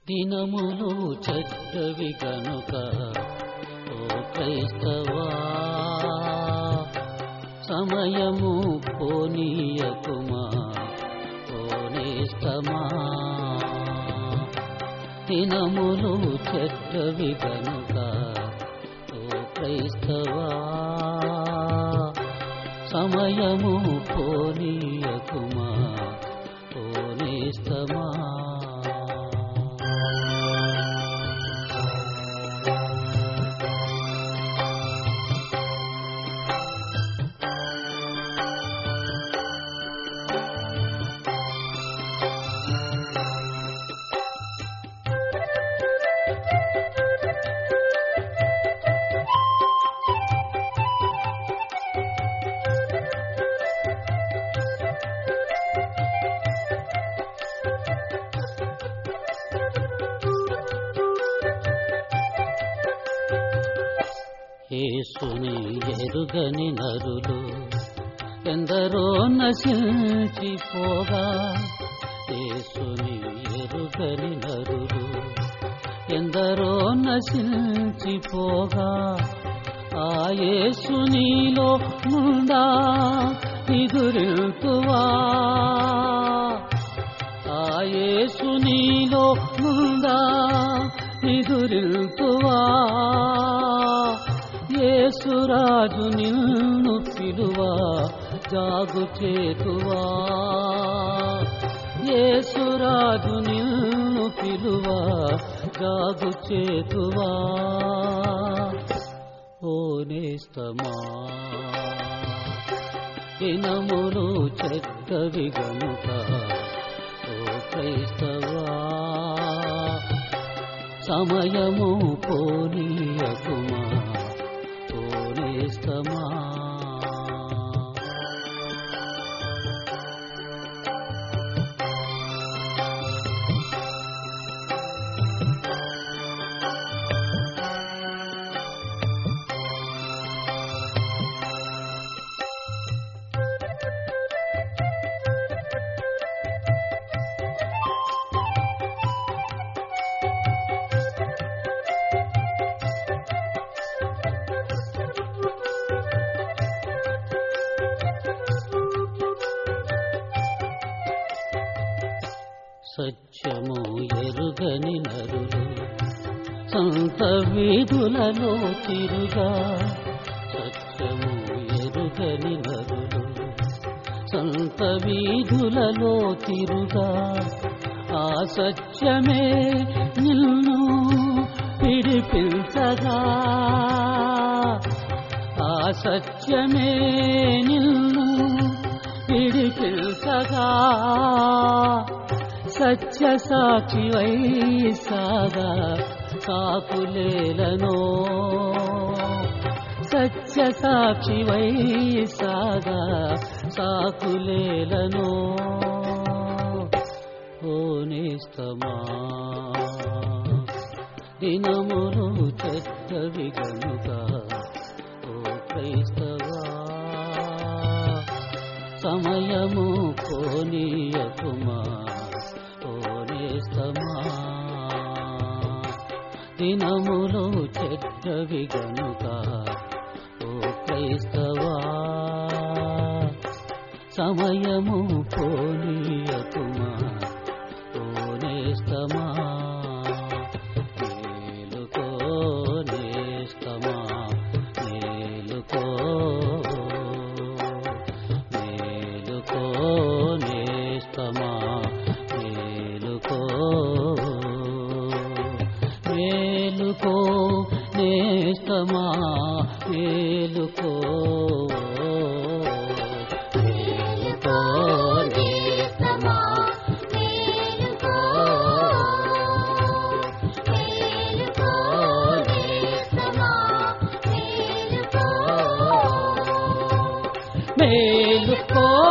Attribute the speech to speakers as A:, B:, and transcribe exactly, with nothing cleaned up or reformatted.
A: దినములు చెడ్డవి గనుక ఓ క్రైస్తవా, సమయము పోనీయకుమా ఓ నేస్తమా. దినములు చెడ్డవి గనుక ఓ క్రైస్తవా, సమయము పోనీయకుమా ఓ నేస్తమా. యేసుని ఎరుగని నరులు ఎందరో నశించిపోగా, యేసుని ఎరుగని నరులు ఎందరో నశించిపోగా, ఆ యేసునిలో ముందా ఎదురుతువా, ఆ యేసునిలో ముందా ఎదురుతువా. యేసురాజు నిన్ను పిలువా జాగు చేతువా, యేసురాజు నిన్ను పిలువా జాగు చేతువా. ఓ నేస్తమా, దినములు చెడ్డవి గనుక ఓ క్రైస్తవా, సమయము పోనీయకుమా ఓ నేస్తమా. సత్యము ఎరుగని నరులు సంత వీధులలో తిరుగా, సత్యము ఎరుగని నరులు సంత వీధులలో తిరుగా, ఆ సత్యమే నిన్ను విడిపించగా, ఆ సత్యమే నిన్ను విడిపించగా. సత్య సాక్షివై సాగా కాపులేలను, సత్య సాక్షివై సాగా సాకులేలను. ఓ నేస్తమా, దినములు చెడ్డవి గనుక ఓ క్రైస్తవా, సమయము పోనీయకుమా ఓ నేస్తమా. దినములు చెడ్డవి గనుక ఓ క్రైస్తవా, సమయము పోనీయకుమా ఓ నేస్తమా. మేలుకో నేస్తమా, మేలుకో మేలుకో నేస్తమా, మేలుకో మేలుకో నేస్తమా, మేలుకో మేలుకో నేస్తమా, మేలుకో మేలుకో నేస్తమా, మేలుకో మేలుకో